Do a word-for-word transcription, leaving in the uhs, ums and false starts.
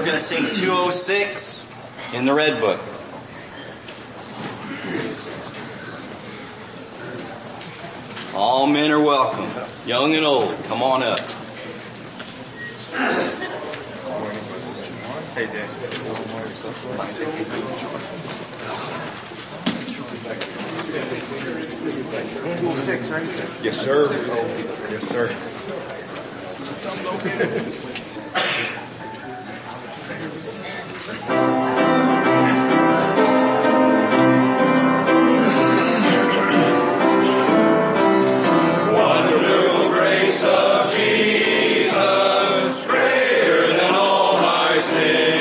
We're going to sing two oh six in the Red Book. All men are welcome, young and old. Come on up. Hey, Dan. two oh six, right? Yes, sir. Yes, sir. Something located. Wonderful grace of Jesus, greater than all my sins.